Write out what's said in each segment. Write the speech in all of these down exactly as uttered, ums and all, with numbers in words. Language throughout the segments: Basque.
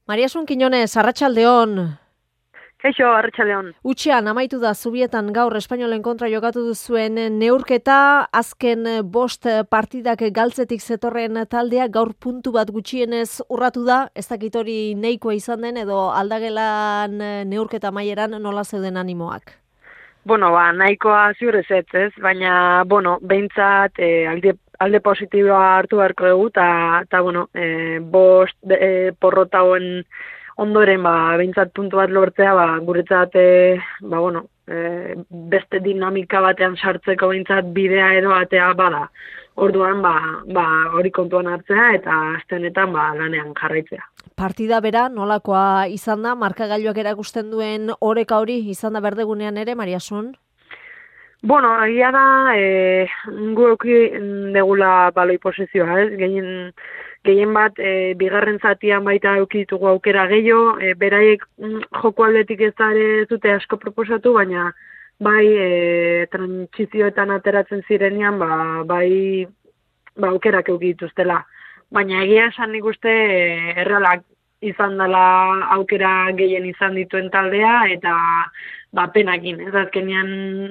Mariasun Quiñones, arratsaldeon. Kaixo, arratsaldeon. Utxean amaitu da Zubietan gaur Espainolen kontra jokatu duzuen neurketa, azken bost partidak galtzetik zetorren taldea gaur puntu bat gutxienez urratu da, ez dakit hori nahikoa izan den edo aldagelan neurketa maieran nola zeuden animoak. Bueno, ba, nahikoa ziur ez ez, baina, bueno, behintzat eh, alde, alde positiboa hartu beharko dugu, eta, bueno, eh, bost eh, porrota hoen ondoren, ba, behintzat puntu bat lortzea, ba, guretzat, eh, ba, bueno, eh, beste dinamika batean sartzeko behintzat bidea edo batea bada. Orduan, ba, ba, hori kontuan hartzea eta aste honetan ba, lanean jarraitzea. Partida bera nolakoa izan da, markagailuak erakusten duen oreka hori izan da berdegunean ere, Mariasun? Bueno, agia da, e, gu euki degula baloi posizioa, ez? Gehien, gehien bat, e, bigarren zatian baita euki ditugu aukera gehiago, e, beraiek mm, joko aldetik ez da ere zute asko proposatu, baina bai e, trantsizioetan ateratzen zirenean, ba, bai ba, aukerak euki dituztela. Baina egia esan nik uste e, errealak izan dela aukera gehien izan dituen taldea, eta ba, penakin, ez azkenean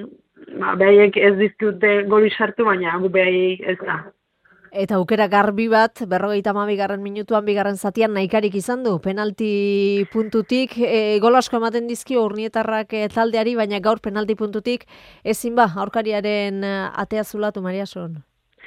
ba, behaiek ez dizkute goli sartu, baina gu behai ez da. Eta aukera garbi bat, berrogeita hamabigarren minutuan bigarren zatian nahikarik izan du, penalti puntutik, e, gol asko ematen dizkio Urnietarrak e, taldeari, baina gaur penalti puntutik ezin ba, aurkariaren atea zulatu, Mariasun.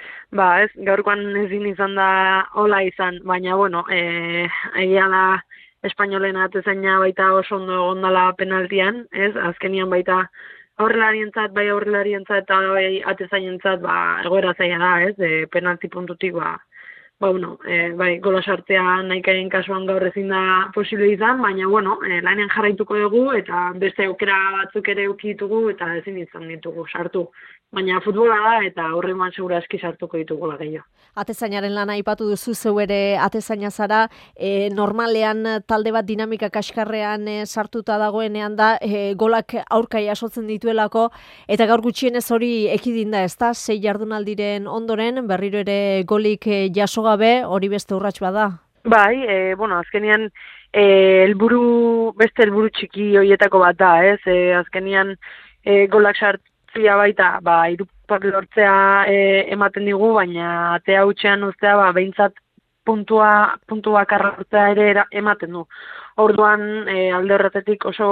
Ba, ez, gaurkoan ezin izan da hola izan, baina, bueno, e, egia da Espainolen atezaina baita oso ondo egondala penaltian, ez, azkenian baita aurrelarientzat, bai aurrelarientzat eta bai atezainentzat, ba, egoera zaila da, ez, e, penalti puntutik, ba, ba, bueno, e, bai, gola sartzea nahikaren kasuan gaur ezin da posible izan, baina, bueno, e, lanean jarraituko dugu, eta beste aukera batzuk ere ukitugu, eta ezin izan ditugu sartu. Baina futbola da, eta horreman segura eski sartuko ditugu gehiago. Atezainaren lana aipatu duzu, zeu ere atezaina zara, e, normalean talde bat dinamika kaskarrean e, sartuta dagoenean da, e, golak aurka jasotzen dituelako, eta gaur gutxienez hori ekidin da, ezta? Sei jardunaldiren ondoren, berriro ere golik e, jaso gabe, hori beste urrats bada. Bai, e, bueno, azkenian e, helburu beste helburu txiki horietako bat da, ez? E, azkenian e, golak sart baita, ba, irupak lortzea e, ematen digu, baina atea hutsean uztea, ba, behintzat puntua, puntu bakarra lortzea ere era, ematen du. Orduan, e, alde horretetik oso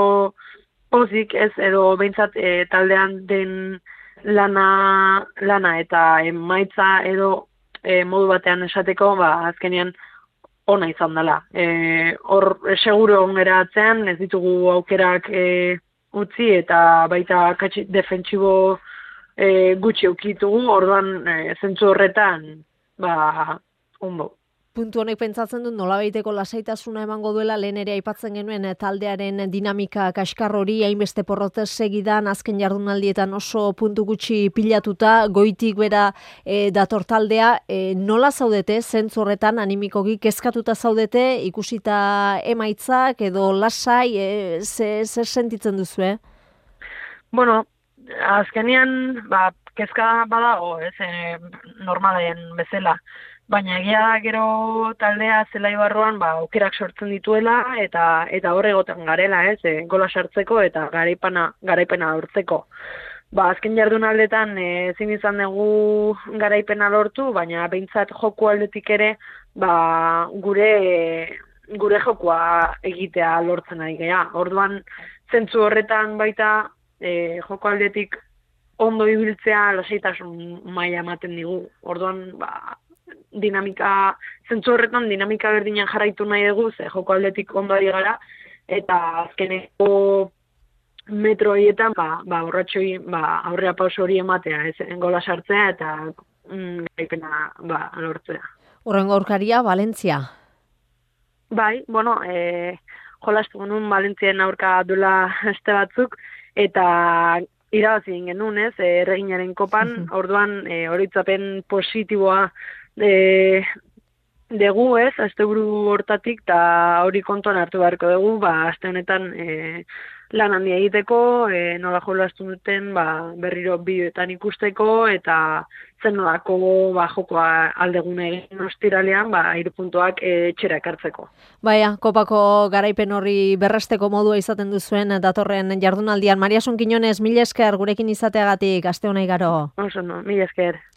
pozik, ez, edo behintzat e, taldean den lana, lana eta emaitza edo e, modu batean esateko, ba, azkenean ona izan dela. E, hor, seguro ongera atzean, ez ditugu aukerak e, utzi eta baita katsi, defentsibo e, gutxi eukitugu, orduan e, zentzu horretan, ba, ondo. Puntu honek pentsatzen dut nolabaiteko lasaitasuna emango duela, lehen ere aipatzen genuen taldearen dinamika kaskar hori, hainbeste porrotez segidan, azken jardunaldietan oso puntu gutxi pilatuta, goitik bera e, dator taldea, e, nola zaudete, zentzu horretan animikoki kezkatuta zaudete, ikusita emaitzak edo lasai, e, zer ze sentitzen duzu, eh? Bueno, azkenean, ba, kezka badago, ez, e, normalen bezala. Baina egia da gero taldea zelai barruan ba, aukerak sortzen dituela eta eta hor egoten garela, ez, e, gola sartzeko eta garaipena garaipena lortzeko. Ba, azken jardunaldetan ezin izan dugu garaipena lortu, baina behintzat joku aldetik ere ba, gure gure jokoa egitea lortzen ari gea. Orduan zentzu horretan baita e, joko aldetik ondo ibiltzea lasaitasun maila ematen digu. Orduan ba, dinamika, zentzu horretan dinamika berdinan jarraitu nahi dugu, ze joko aldetik ondo ari gara, eta azkeneko metro horietan, ba, ba, horratxoi, ba, aurrea pauso hori ematea, ez, gola sartzea eta mm, gaipena ba, lortzea. Horrengo aurkaria, Valentzia. Bai, bueno, e, jolastu genuen Valentzien aurka duela este batzuk, eta irabazi genuen, ez, erreginaren kopan, uh-huh. Orduan e, horitzapen positiboa de dugu, ez, asteburu hortatik, eta hori kontuan hartu beharko dugu, ba, aste honetan e, lan handia egiteko, e, nola jolastu duten ba, berriro bideoetan ikusteko, eta zen nolako ba, jokoa aldegune egin ostiralean, ba, hiru puntuak e, etxera ekartzeko. Baia, kopako garaipen horri berresteko modua izaten duzuen datorren jardunaldian. Mariasun Quiñones, mila esker gurekin izateagatik, aste hona igaro. Oso no, mila esker.